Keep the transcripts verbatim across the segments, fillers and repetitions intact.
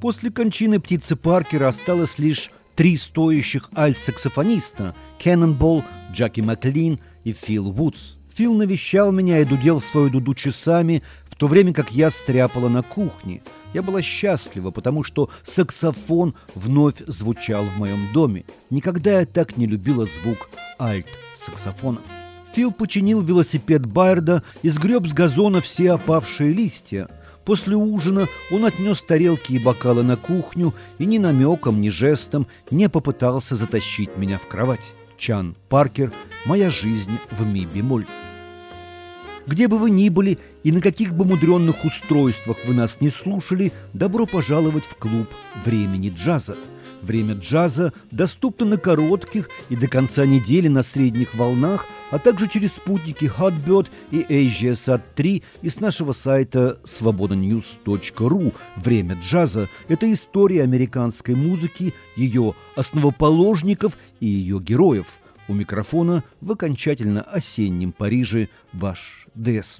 После кончины птицы Паркера осталось лишь три стоящих альт-саксофониста – Кеннонболл, Джаки Маклин и Фил Вудс. Фил навещал меня и дудел свою дуду часами, в то время как я стряпала на кухне. Я была счастлива, потому что саксофон вновь звучал в моем доме. Никогда я так не любила звук альт-саксофона. Фил починил велосипед Байерда и сгреб с газона все опавшие листья. После ужина он отнес тарелки и бокалы на кухню и ни намеком, ни жестом не попытался затащить меня в кровать. Чан Паркер «Моя жизнь в ми-бемоль». Где бы вы ни были и на каких бы мудренных устройствах вы нас не слушали, добро пожаловать в клуб времени джаза. Время джаза доступно на коротких и до конца недели на средних волнах, а также через спутники Hotbird и AsiaSat три и с нашего сайта свобода ньюс точка ру. Время джаза – это история американской музыки, ее основоположников и ее героев. У микрофона в окончательно осеннем Париже ваш ДС.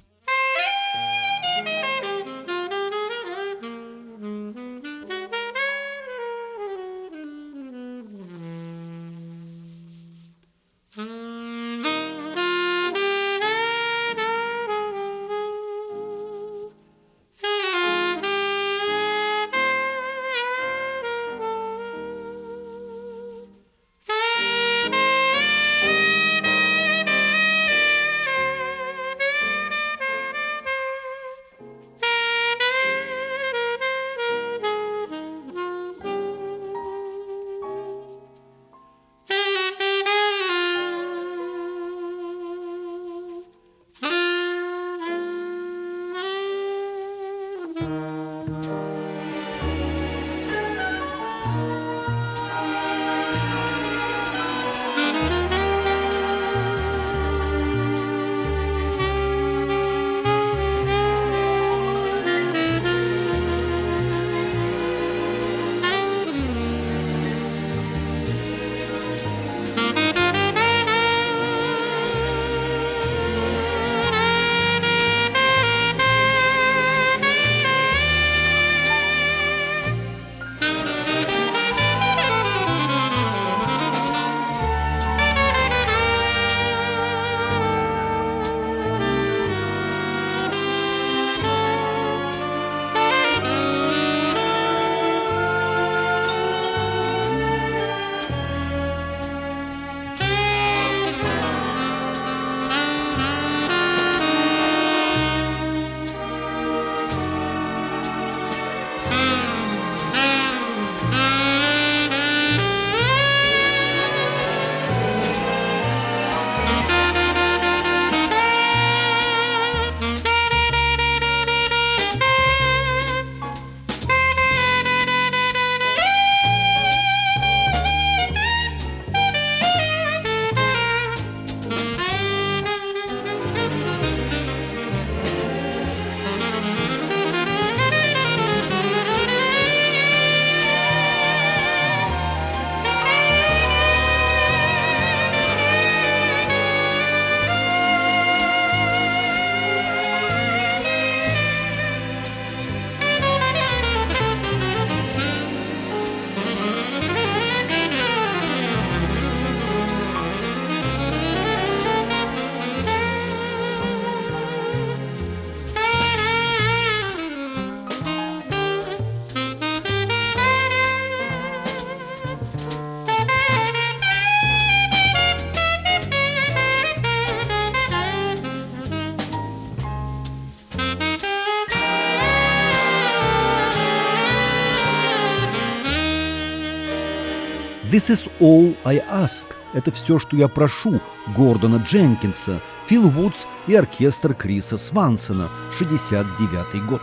«This is all I ask» – это все, что я прошу Гордона Дженкинса, Фил Вудс и оркестр Криса Свансона, шестьдесят девятый год.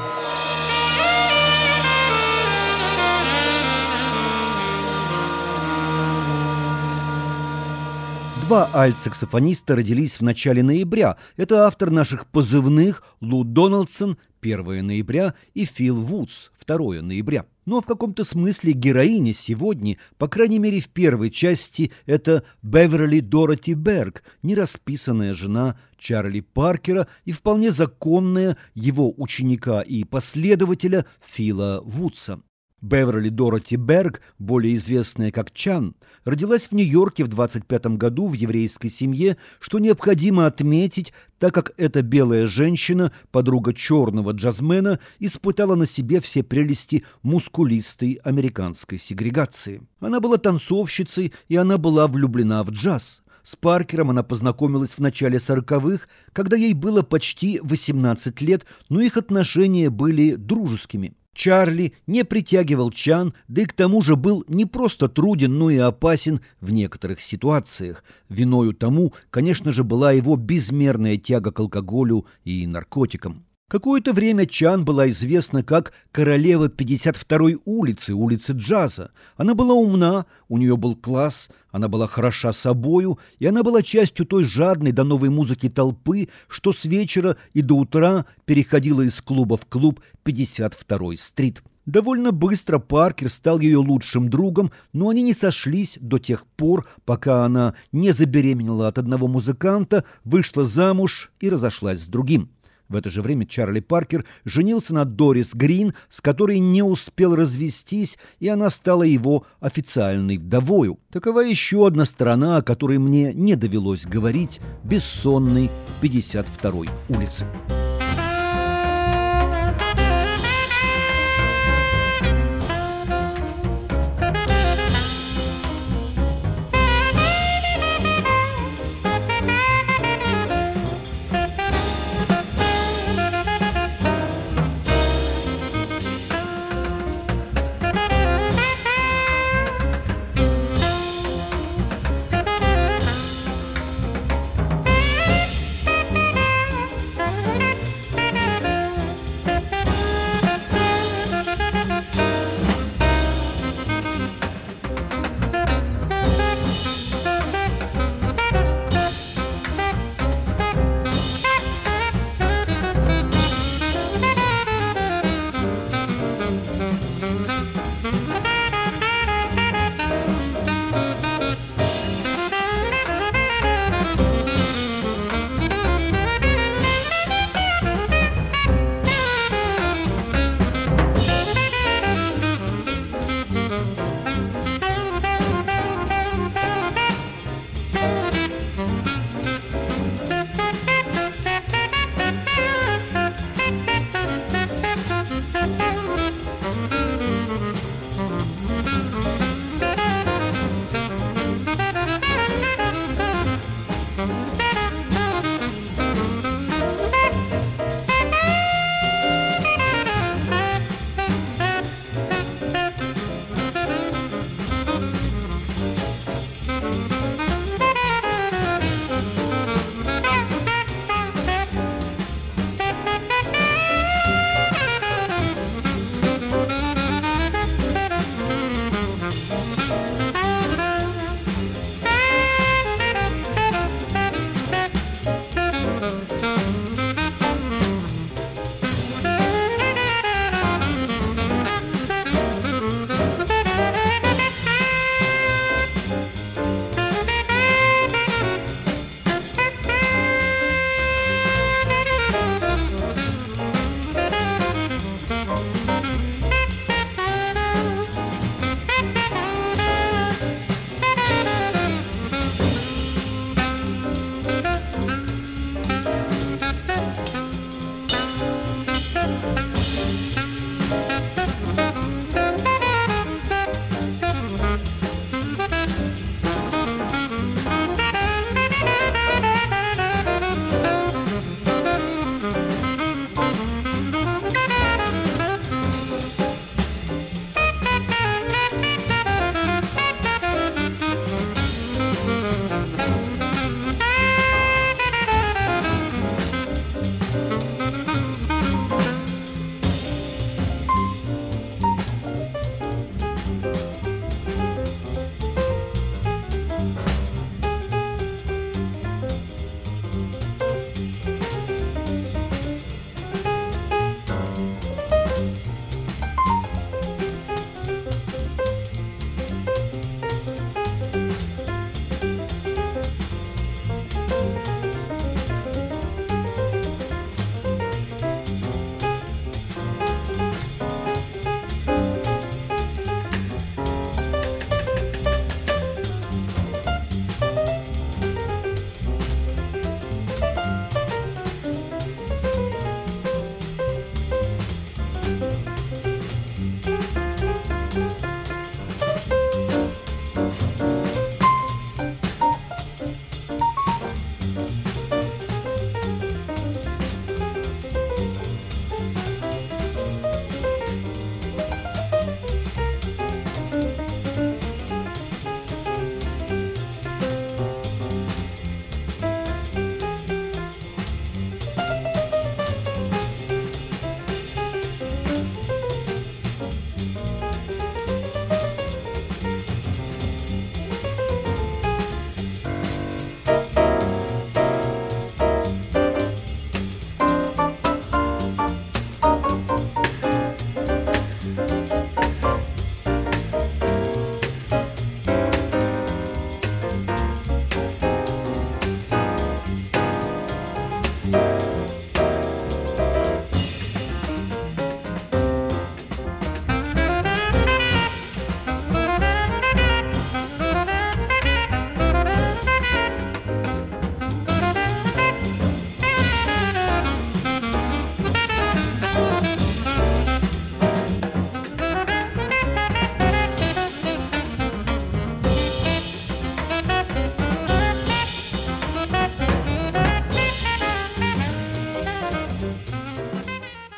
Два альт-саксофониста родились в начале ноября. Это автор наших позывных Лу Дональдсон, первое ноября, и Фил Вудс, второе ноября. Но в каком-то смысле героиня сегодня, по крайней мере в первой части, это Беверли Дороти Берг, нерасписанная жена Чарли Паркера и вполне законная его ученика и последователя Фила Вудса. Беверли Дороти Берг, более известная как Чан, родилась в Нью-Йорке в двадцать пятом году в еврейской семье, что необходимо отметить, так как эта белая женщина, подруга черного джазмена, испытала на себе все прелести мускулистой американской сегрегации. Она была танцовщицей, и она была влюблена в джаз. С Паркером она познакомилась в начале сороковых, когда ей было почти восемнадцать лет, но их отношения были дружескими. Чарли не притягивал Чан, да и к тому же был не просто труден, но и опасен в некоторых ситуациях. Виною тому, конечно же, была его безмерная тяга к алкоголю и наркотикам. Какое-то время Чан была известна как королева пятьдесят второй улицы, улицы джаза. Она была умна, у нее был класс, она была хороша собою, и она была частью той жадной до новой музыки толпы, что с вечера и до утра переходила из клуба в клуб пятьдесят второй стрит. Довольно быстро Паркер стал ее лучшим другом, но они не сошлись до тех пор, пока она не забеременела от одного музыканта, вышла замуж и разошлась с другим. В это же время Чарли Паркер женился на Дорис Грин, с которой не успел развестись, и она стала его официальной вдовою. Такова еще одна сторона, о которой мне не довелось говорить, бессонной пятьдесят второй улицы. Thank you.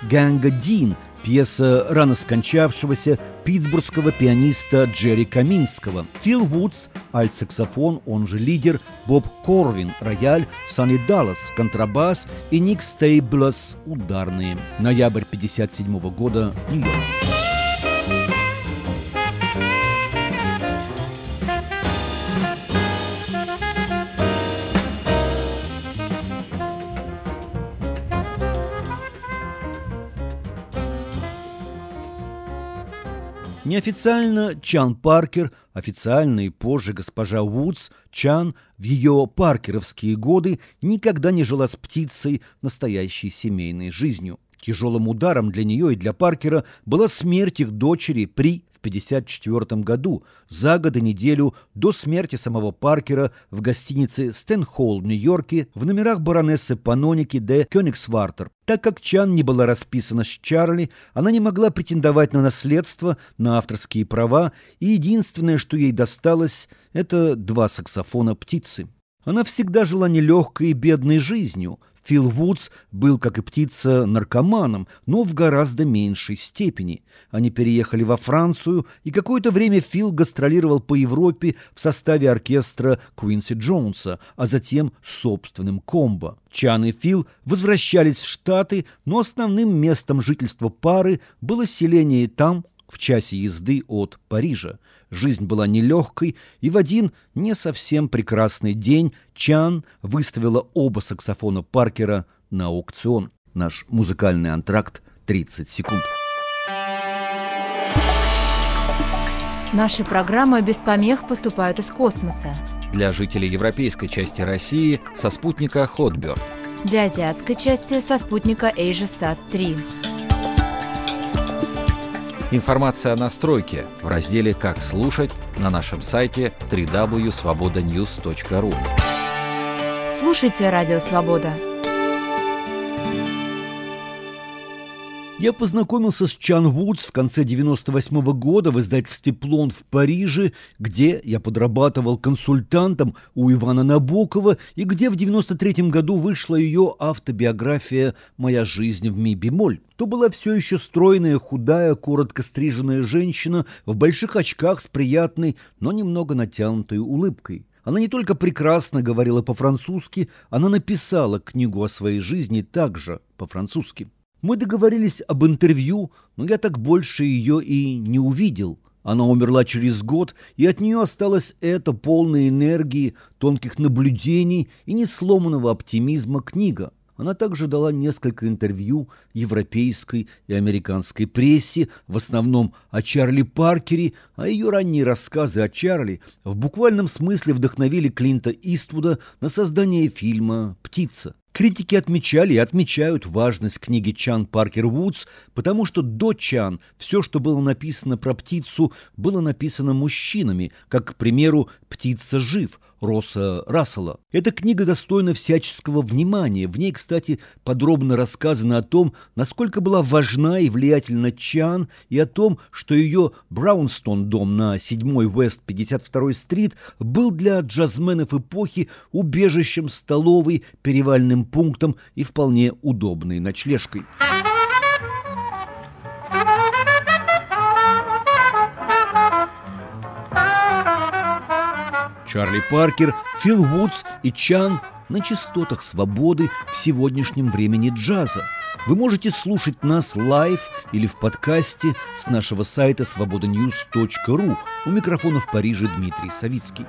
Ганга Дин, пьеса рано скончавшегося питтсбургского пианиста Джерри Каминского. Фил Вудс – альт-саксофон, он же лидер, Боб Корвин – рояль, Санни Даллас – контрабас и Ник Стейблс – ударные. Ноябрь пятьдесят седьмого года, Нью-Йорк. Неофициально Чан Паркер, официально и позже госпожа Вудс, Чан в ее паркеровские годы никогда не жила с птицей настоящей семейной жизнью. Тяжелым ударом для нее и для Паркера была смерть их дочери При в пятьдесят четвёртом году, за год и неделю до смерти самого Паркера в гостинице Стэнхолл в Нью-Йорке в номерах баронессы Паноники де Кёнигсвартер. Так как Чан не была расписана с Чарли, она не могла претендовать на наследство, на авторские права, и единственное, что ей досталось, это два саксофона птицы. Она всегда жила нелегкой и бедной жизнью. Фил Вудс был, как и птица, наркоманом, но в гораздо меньшей степени. Они переехали во Францию, и какое-то время Фил гастролировал по Европе в составе оркестра Квинси Джонса, а затем с собственным комбо. Чан и Фил возвращались в Штаты, но основным местом жительства пары было селение там, в часе езды от Парижа. Жизнь была нелегкой, и в один не совсем прекрасный день Чан выставила оба саксофона Паркера на аукцион. Наш музыкальный антракт – тридцать секунд. Наши программы без помех поступают из космоса. Для жителей европейской части России со спутника Hotbird. Для азиатской части со спутника AsiaSat три. Информация о настройке в разделе «Как слушать» на нашем сайте дабл ю дабл ю дабл ю точка свобода ньюс точка ру. Слушайте Радио Свобода. Я познакомился с Чан Вудс в конце девяносто восьмого года в издательстве «Плон» в Париже, где я подрабатывал консультантом у Ивана Набокова и где в девяносто третьем году вышла ее автобиография «Моя жизнь в ми-бемоль». То была все еще стройная, худая, коротко стриженная женщина в больших очках с приятной, но немного натянутой улыбкой. Она не только прекрасно говорила по-французски, она написала книгу о своей жизни также по-французски. Мы договорились об интервью, но я так больше ее и не увидел. Она умерла через год, и от нее осталось это полной энергии, тонких наблюдений и несломанного оптимизма книга. Она также дала несколько интервью европейской и американской прессе, в основном о Чарли Паркере, а ее ранние рассказы о Чарли в буквальном смысле вдохновили Клинта Иствуда на создание фильма «Птица». Критики отмечали и отмечают важность книги Чан Паркер Вудс, потому что до Чан все, что было написано про птицу, было написано мужчинами, как, к примеру, «Птица жив» Росса Рассела. Эта книга достойна всяческого внимания. В ней, кстати, подробно рассказано о том, насколько была важна и влиятельна Чан, и о том, что ее Браунстон-дом на седьмой Вест пятьдесят второй стрит был для джазменов эпохи убежищем, столовой, перевальным пунктом и вполне удобной ночлежкой. Чарли Паркер, Фил Вудс и Чан на частотах свободы в сегодняшнем времени джаза. Вы можете слушать нас лайв или в подкасте с нашего сайта свобода ньюс точка ру. У микрофона в Париже Дмитрий Савицкий.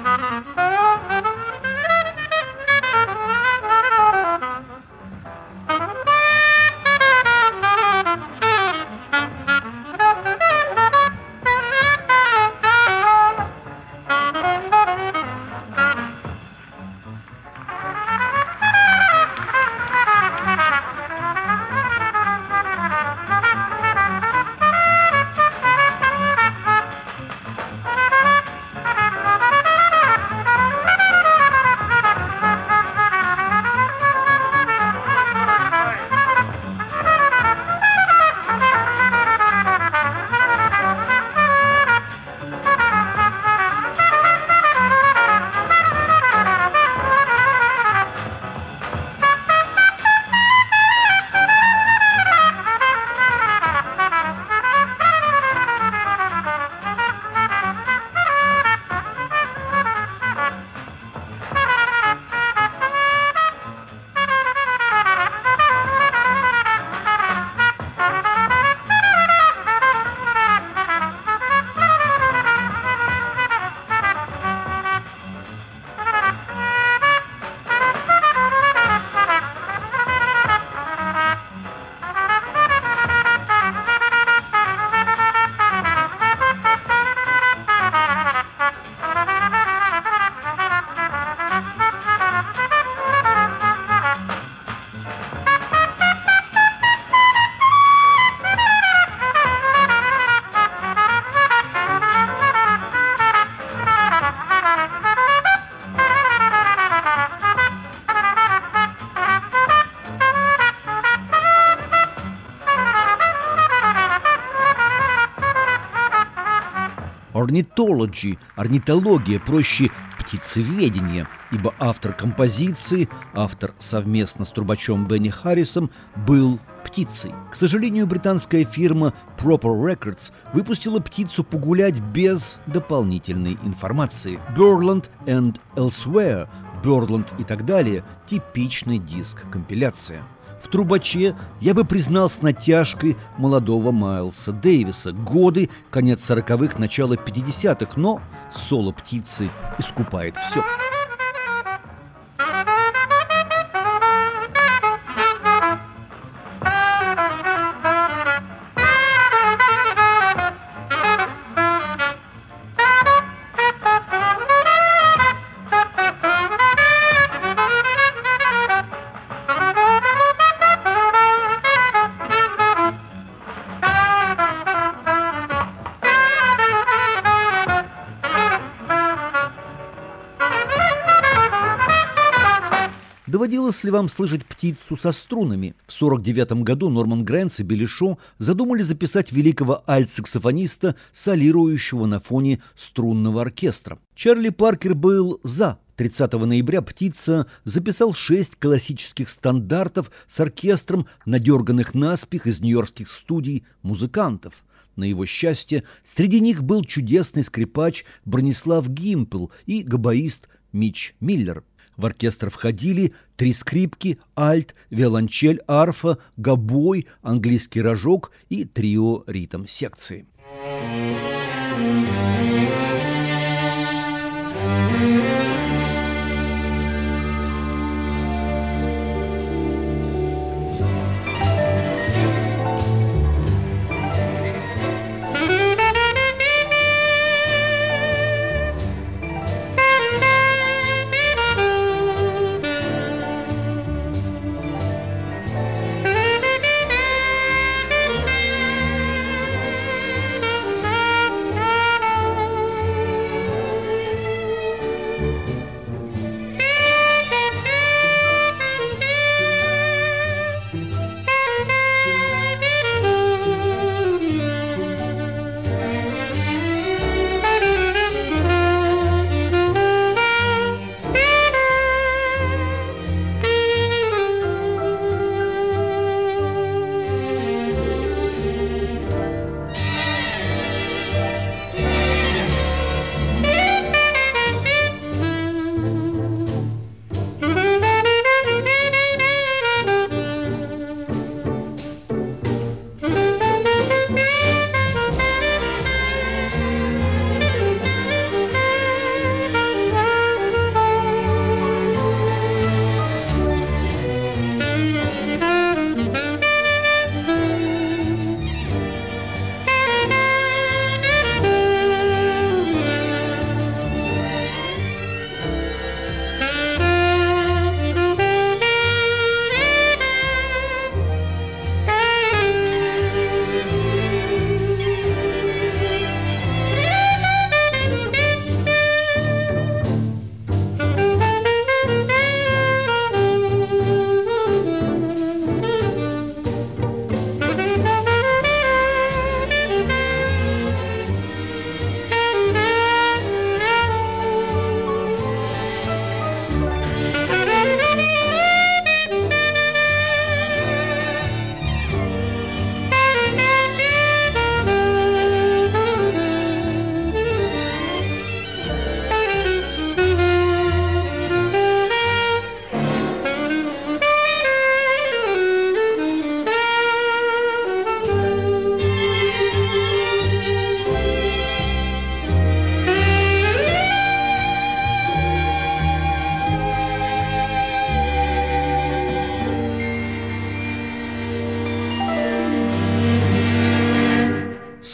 Ornithology, орнитология, проще птицеведение, ибо автор композиции, автор совместно с трубачом Бенни Харрисом, был птицей. К сожалению, британская фирма Proper Records выпустила птицу погулять без дополнительной информации. Birdland and Elsewhere, Birdland и так далее – типичный диск-компиляция. В «Трубаче» я бы признал с натяжкой молодого Майлса Дэвиса. Годы, конец сороковых, начало пятидесятых, но соло птицы искупает все. Доводилось ли вам слышать птицу со струнами? В сорок девятом году Норман Грэнс и Билли Шо задумали записать великого альт-саксофониста, солирующего на фоне струнного оркестра. Чарли Паркер был за. тридцатого ноября «Птица» записал шесть классических стандартов с оркестром, надерганных наспех из нью-йоркских студий музыкантов. На его счастье, среди них был чудесный скрипач Бронислав Гимпл и габоист Митч Миллер. В оркестр входили три скрипки, альт, виолончель, арфа, гобой, английский рожок и трио ритм-секции.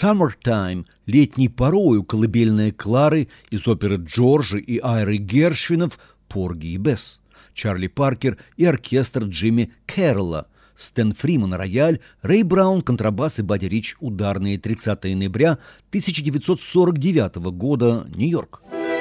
«Summertime» — летней порою колыбельная Клары из оперы Джорджа и Айры Гершвинов «Порги и Бесс», Чарли Паркер и оркестр Джимми Кэрролла, Стэн Фриман — рояль, Рэй Браун — контрабас и Бадди Рич — ударные. тридцатого ноября тысяча девятьсот сорок девятого года, Нью-Йорк.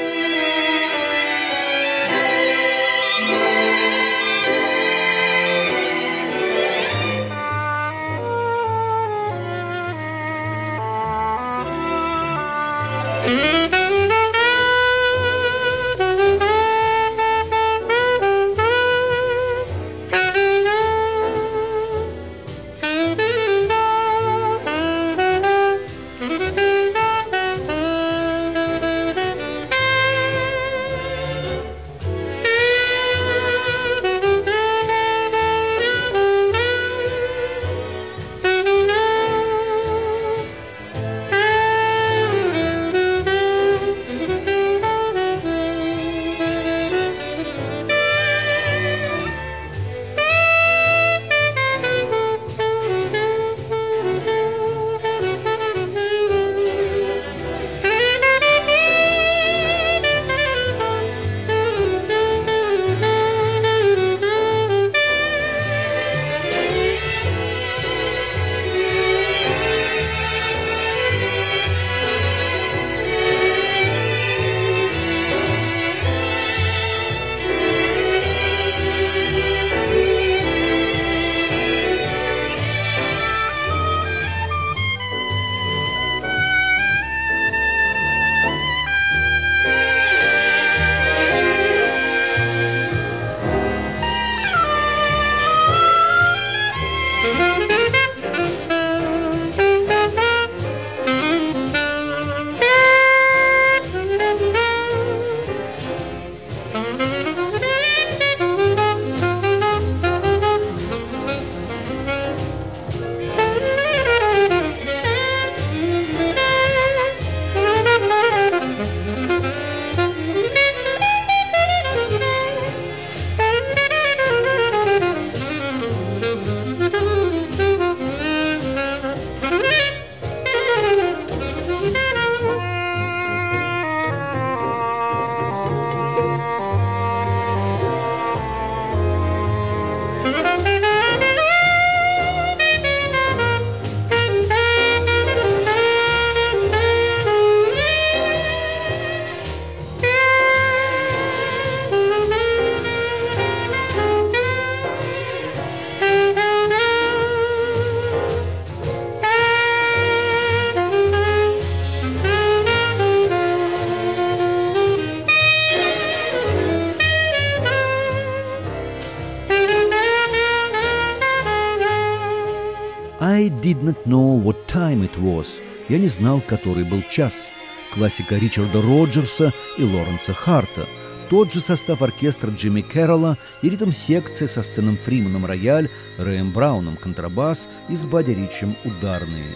«I did not know what time it was». Я не знал, который был час. Классика Ричарда Роджерса и Лоренса Харта. Тот же состав оркестра Джимми Кэрролла и ритм-секция со Стэном Фриманом рояль, Рэем Брауном контрабас и с Бадди Ричем ударные.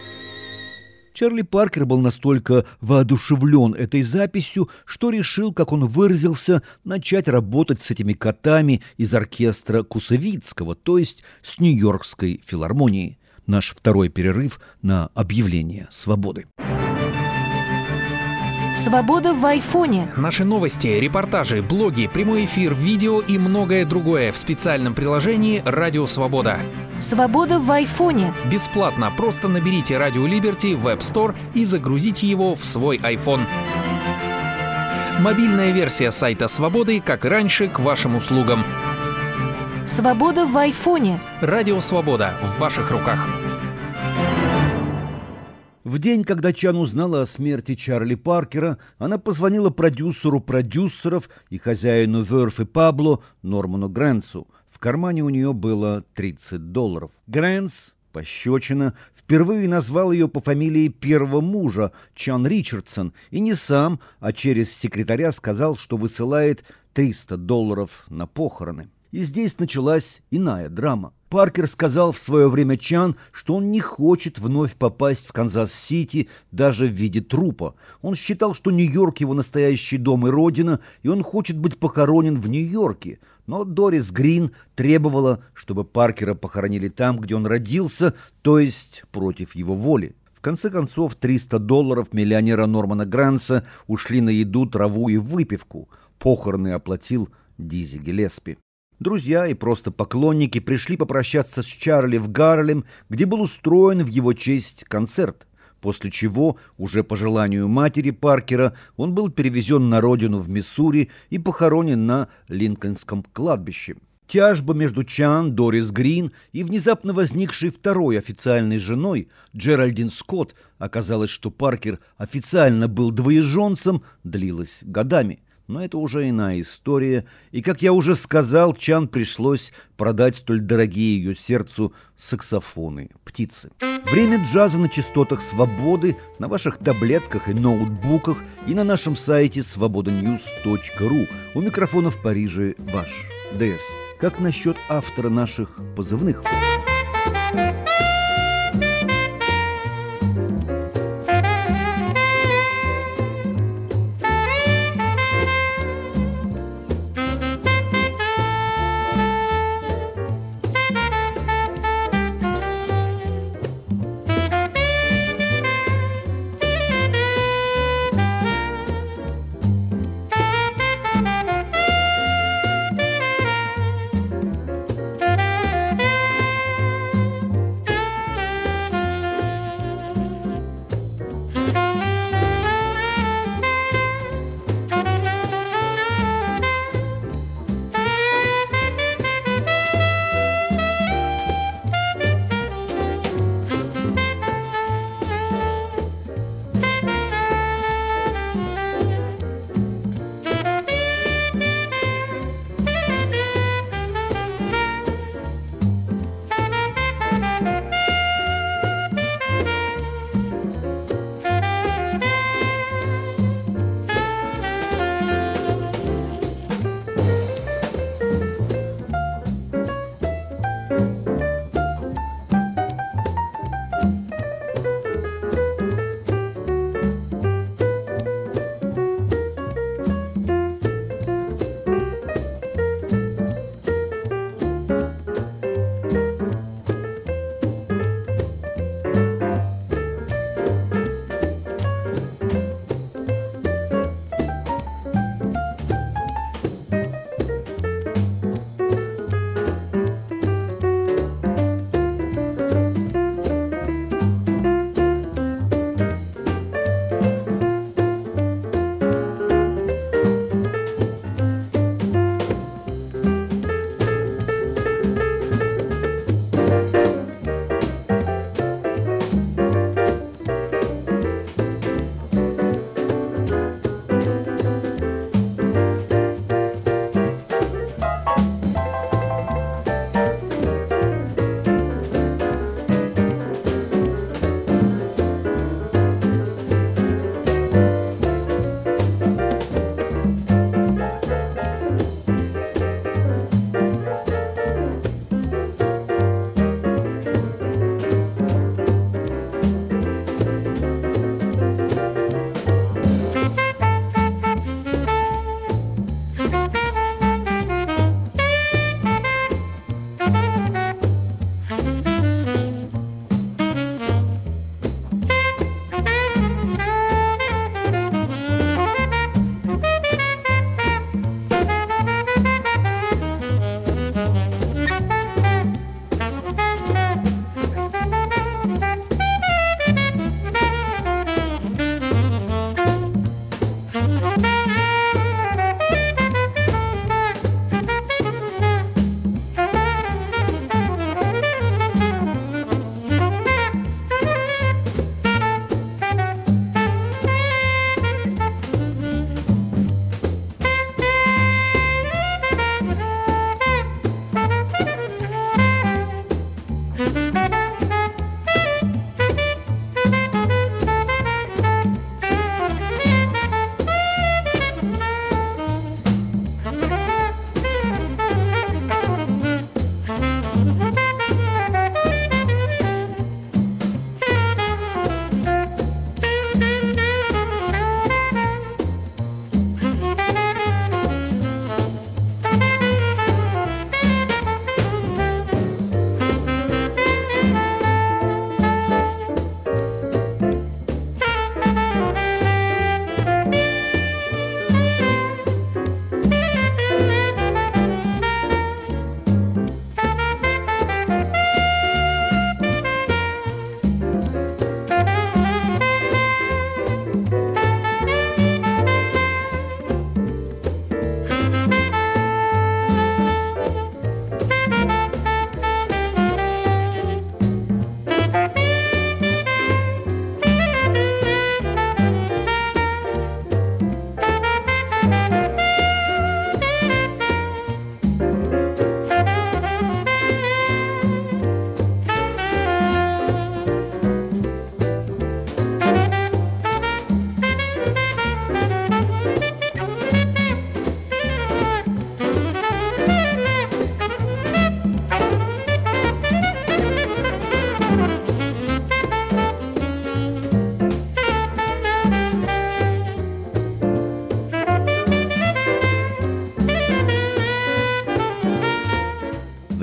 Чарли Паркер был настолько воодушевлен этой записью, что решил, как он выразился, начать работать с этими котами из оркестра Кусевицкого, то есть с Нью-Йоркской филармонии. Наш второй перерыв на объявление свободы. Свобода в айфоне. Наши новости, репортажи, блоги, прямой эфир, видео и многое другое в специальном приложении «Радио Свобода». Свобода в айфоне. Бесплатно. Просто наберите «Радио Либерти» в App Store и загрузите его в свой iPhone. Мобильная версия сайта Свободы, как и раньше, к вашим услугам. Свобода в айфоне. Радио Свобода в ваших руках. В день, когда Чан узнала о смерти Чарли Паркера, она позвонила продюсеру продюсеров и хозяину Верф и Пабло Норману Грэнсу. В кармане у нее было тридцать долларов. Грэнс, пощечина, впервые назвал ее по фамилии первого мужа, Чан Ричардсон, и не сам, а через секретаря сказал, что высылает триста долларов на похороны. И здесь началась иная драма. Паркер сказал в свое время Чан, что он не хочет вновь попасть в Канзас-Сити даже в виде трупа. Он считал, что Нью-Йорк его настоящий дом и родина, и он хочет быть похоронен в Нью-Йорке. Но Дорис Грин требовала, чтобы Паркера похоронили там, где он родился, то есть против его воли. В конце концов, триста долларов миллионера Нормана Гранца ушли на еду, траву и выпивку. Похороны оплатил Дизи Гиллеспи. Друзья и просто поклонники пришли попрощаться с Чарли в Гарлем, где был устроен в его честь концерт, после чего, уже по желанию матери Паркера, он был перевезен на родину в Миссури и похоронен на Линкольнском кладбище. Тяжба между Чан, Дорис Грин и внезапно возникшей второй официальной женой Джеральдин Скотт, оказалось, что Паркер официально был двоеженцем, длилась годами. Но это уже иная история, и, как я уже сказал, Чан пришлось продать столь дорогие ее сердцу саксофоны, птицы. Время джаза на частотах свободы, на ваших таблетках и ноутбуках и на нашем сайте свобода ньюс точка ру. У микрофона в Париже ваш ДС. Как насчет автора наших позывных?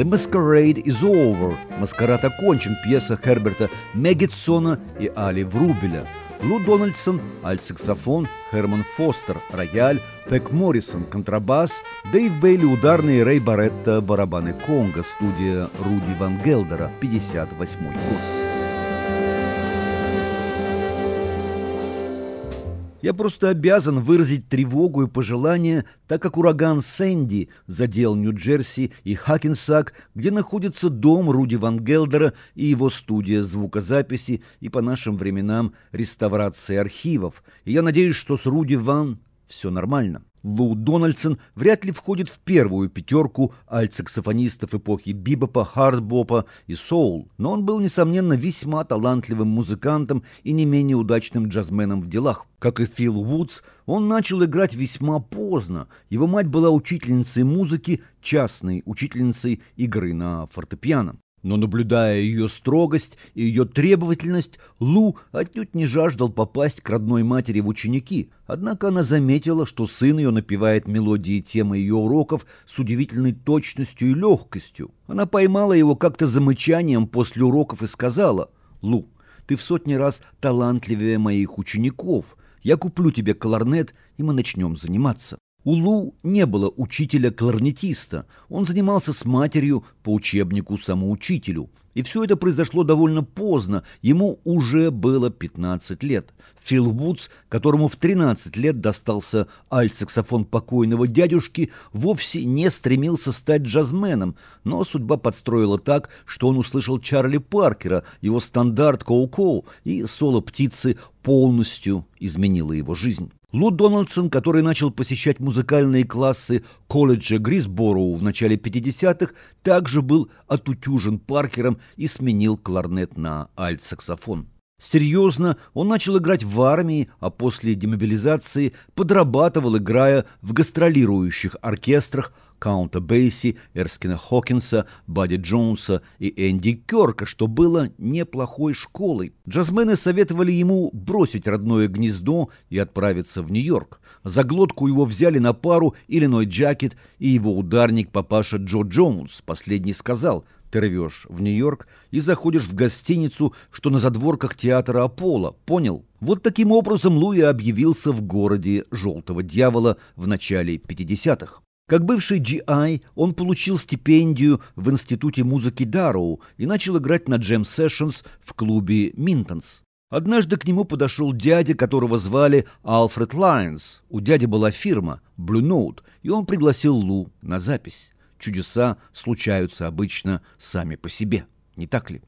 «The Masquerade is Over» – «Маскарад окончен» – пьеса Херберта Меггетсона и Али Врубеля. Лу Дональдсон – альт-саксофон, Херман Фостер – рояль, Пэк Моррисон – контрабас, Дэйв Бейли – ударный, и Рэй Барретта – барабаны конго, студия Руди Ван Гелдера, пятьдесят восьмой год. Я просто обязан выразить тревогу и пожелание, так как ураган Сэнди задел Нью-Джерси и Хакенсак, где находится дом Руди Ван Гелдера и его студия звукозаписи и по нашим временам реставрации архивов. И я надеюсь, что с Руди Ван все нормально. Лу Дональдсон вряд ли входит в первую пятерку альт-саксофонистов эпохи бибопа, хардбопа и соул, но он был, несомненно, весьма талантливым музыкантом и не менее удачным джазменом в делах. Как и Фил Вудс, он начал играть весьма поздно. Его мать была учительницей музыки, частной учительницей игры на фортепиано. Но, наблюдая ее строгость и ее требовательность, Лу отнюдь не жаждал попасть к родной матери в ученики. Однако она заметила, что сын ее напевает мелодии темы ее уроков с удивительной точностью и легкостью. Она поймала его как-то замычанием после уроков и сказала: «Лу, ты в сотни раз талантливее моих учеников. Я куплю тебе кларнет, и мы начнем заниматься». У Лу не было учителя-кларнетиста. Он занимался с матерью по учебнику самоучителю. И все это произошло довольно поздно. Ему уже было пятнадцать лет. Фил Вудс, которому в тринадцать лет достался альт-саксофон покойного дядюшки, вовсе не стремился стать джазменом, но судьба подстроила так, что он услышал Чарли Паркера, его стандарт «Коу-Коу», и соло птицы полностью изменило его жизнь. Лу Дональдсон, который начал посещать музыкальные классы колледжа Грисбороу в начале пятидесятых, также был отутюжен Паркером и сменил кларнет на альт-саксофон. Серьезно, он начал играть в армии, а после демобилизации подрабатывал, играя в гастролирующих оркестрах Каунта Бейси, Эрскина Хокинса, Бадди Джонса и Энди Кёрка, что было неплохой школой. Джазмены советовали ему бросить родное гнездо и отправиться в Нью-Йорк. За глотку его взяли на пару Иллиной Джакет и его ударник папаша Джо Джонс. Последний сказал: «Ты рвешь в Нью-Йорк и заходишь в гостиницу, что на задворках театра Аполло. Понял?» Вот таким образом Луи объявился в городе Желтого Дьявола в начале пятидесятых. Как бывший джи ай он получил стипендию в Институте музыки Дарроу и начал играть на джем-сессионс в клубе «Минтонс». Однажды к нему подошел дядя, которого звали Альфред Лайнс. У дяди была фирма Blue Note, и он пригласил Лу на запись. Чудеса случаются обычно сами по себе, не так ли?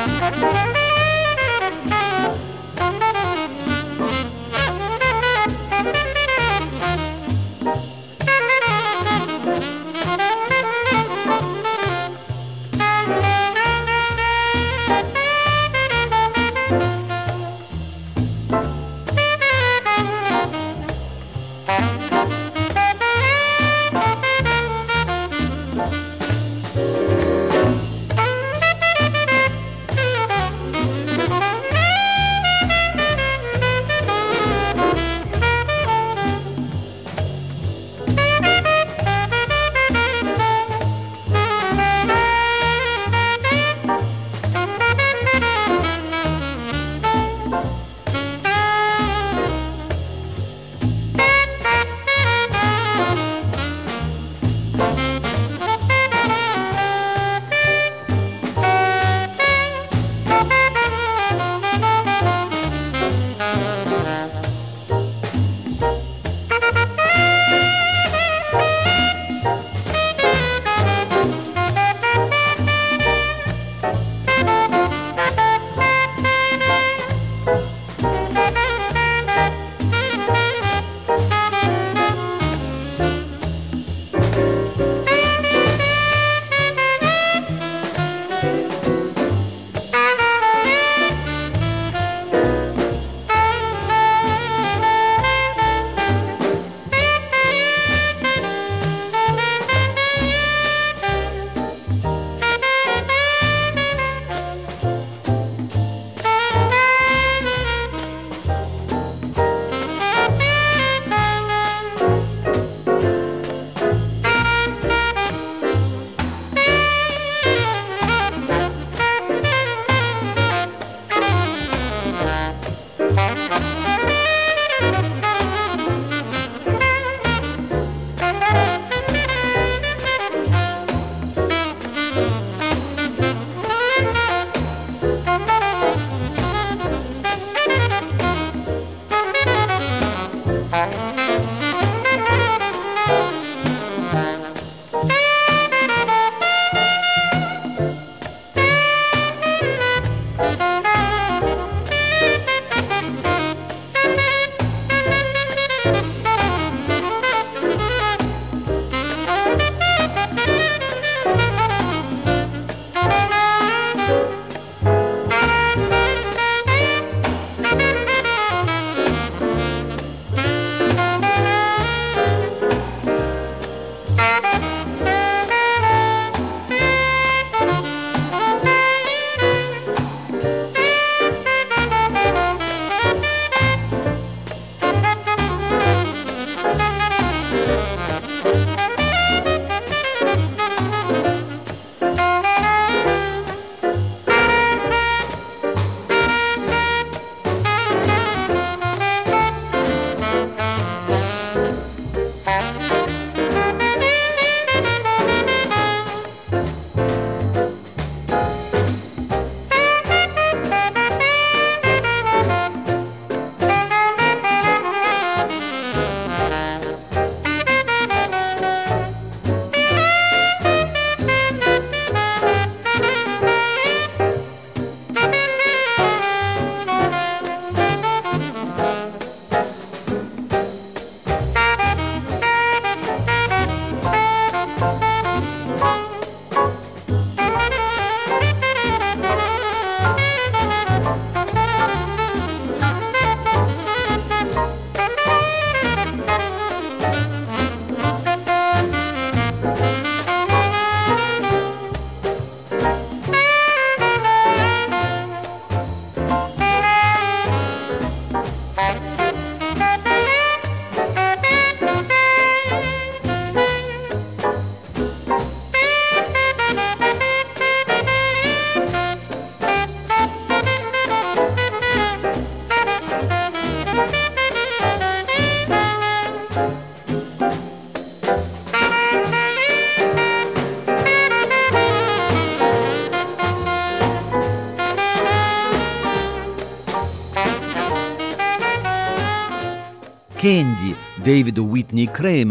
«Кэнди» Дэвида Уитни Креймера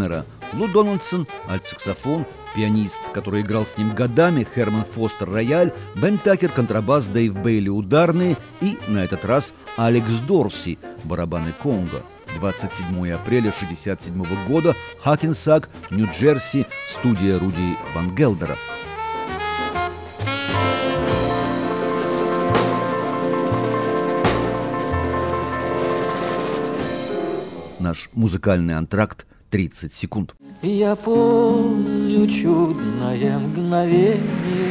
Лу Дональдсон – альт-саксофон, пианист, который играл с ним годами, Херман Фостер – рояль, Бен Такер – контрабас, Дэйв Бейли – ударные и, на этот раз, Алекс Дорси – барабаны конго. двадцать седьмого апреля шестьдесят седьмого года, Хакенсак, Нью-Джерси, студия Руди Ван Гелдера. Наш музыкальный антракт тридцать секунд. Я помню чудное мгновение.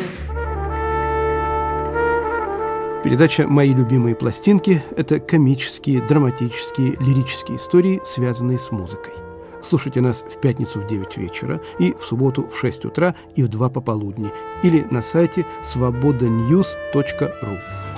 Передача «Мои любимые пластинки» – это комические, драматические, лирические истории, связанные с музыкой. Слушайте нас в пятницу в девять вечера и в субботу в шесть утра и в два пополудни или на сайте свобода ньюс точка ру.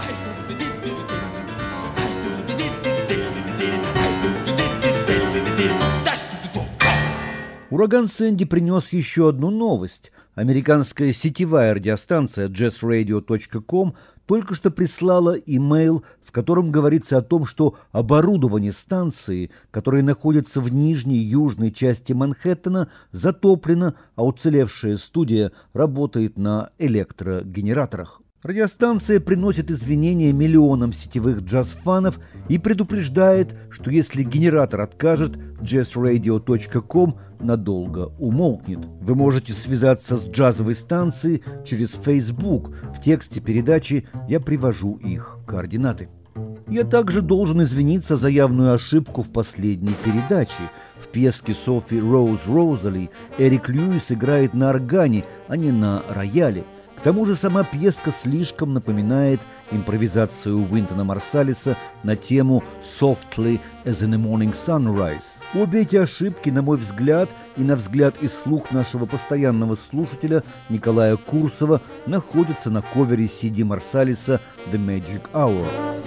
Ураган Сэнди принес еще одну новость. Американская сетевая радиостанция джаз радио точка ком только что прислала имейл, в котором говорится о том, что оборудование станции, которое находится в нижней южной части Манхэттена, затоплено, а уцелевшая студия работает на электрогенераторах. Радиостанция приносит извинения миллионам сетевых джаз-фанов и предупреждает, что если генератор откажет, джаз радио точка ком надолго умолкнет. Вы можете связаться с джазовой станцией через Facebook. В тексте передачи я привожу их координаты. Я также должен извиниться за явную ошибку в последней передаче. В пьеске Софи Роуз Розали Эрик Льюис играет на органе, а не на рояле. К тому же сама пьеска слишком напоминает импровизацию Уинтона Марсалиса на тему «Softly as in a morning sunrise». Обе эти ошибки, на мой взгляд, и на взгляд и слух нашего постоянного слушателя Николая Курсова, находятся на ковере си ди Марсалиса «The Magic Hour».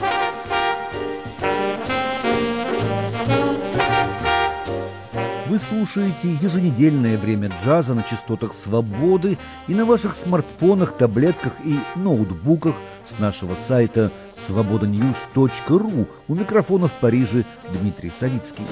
Вы слушаете еженедельное время джаза на частотах «Свободы» и на ваших смартфонах, таблетках и ноутбуках с нашего сайта свобода ньюс точка ру. У микрофона в Париже Дмитрий Савицкий.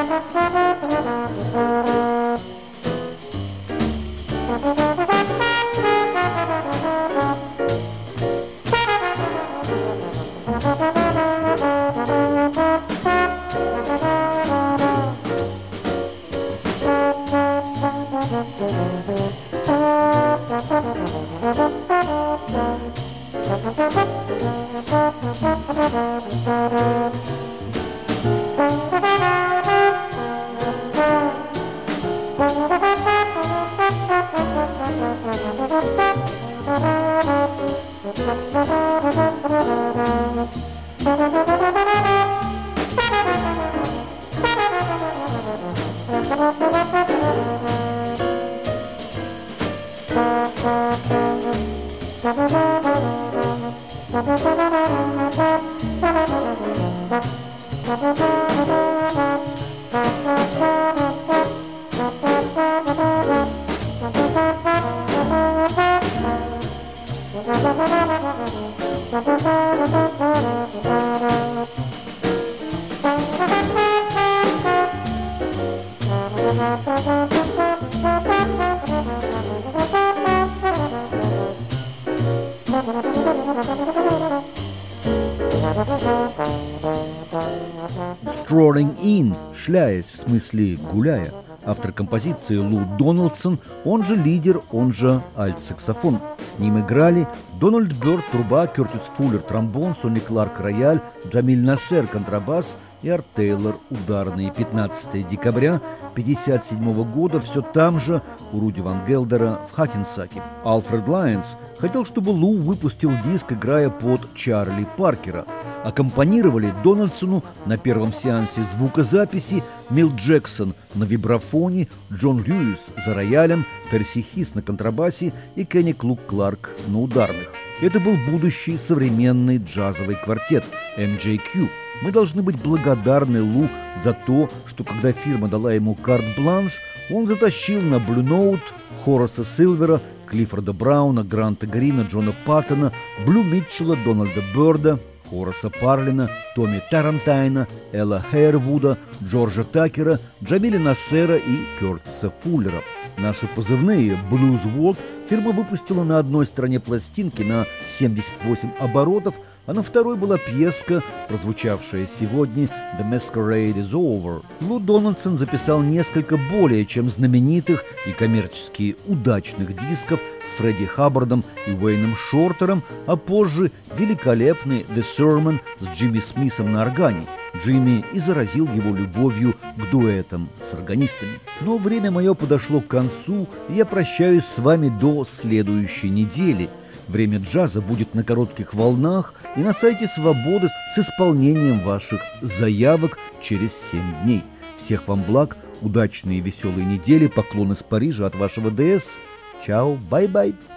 Strolling in, шляясь, в смысле гуляя. Автор композиции Лу Дональдсон, он же лидер, он же альт-саксофон. С ним играли Дональд Бёрд, труба, Кертис Фуллер, тромбон, Сонни Кларк, рояль, Джамиль Нассер, контрабас и Арт Тейлор, ударные. пятнадцатого декабря тысяча девятьсот пятьдесят седьмого года все там же, у Руди Ван Гелдера в Хакенсаке. Альфред Лайонс хотел, чтобы Лу выпустил диск, играя под Чарли Паркера. Аккомпанировали Дональдсону на первом сеансе звукозаписи Мил Джексон на вибрафоне, Джон Льюис за роялем, Перси Хис на контрабасе и Кенни Клук Кларк на ударных. Это был будущий современный джазовый квартет эм джей кью. Мы должны быть благодарны Лу за то, что когда фирма дала ему карт-бланш, он затащил на Blue Note Хораса Силвера, Клиффорда Брауна, Гранта Грина, Джона Паттона, Блю Митчелла, Дональда Бёрда, Хораса Парлина, Томми Тарантайна, Элла Хейрвуда, Джорджа Такера, Джамиля Нассера и Кертиса Фуллера. Наши позывные «Blues Walk» фирма выпустила на одной стороне пластинки на семьдесят восемь оборотов, а на второй была пьеска, прозвучавшая сегодня «The Masquerade is Over». Лу Дональдсон записал несколько более чем знаменитых и коммерчески удачных дисков с Фредди Хаббардом и Уэйном Шортером, а позже великолепный «The Sermon» с Джимми Смисом на органе. Джимми и заразил его любовью к дуэтам с органистами. Но время мое подошло к концу, и я прощаюсь с вами до следующей недели. Время джаза будет на коротких волнах и на сайте «Свободы» с исполнением ваших заявок через семь дней. Всех вам благ, удачной и веселой недели, поклон из Парижа от вашего ДС. Чао, бай-бай.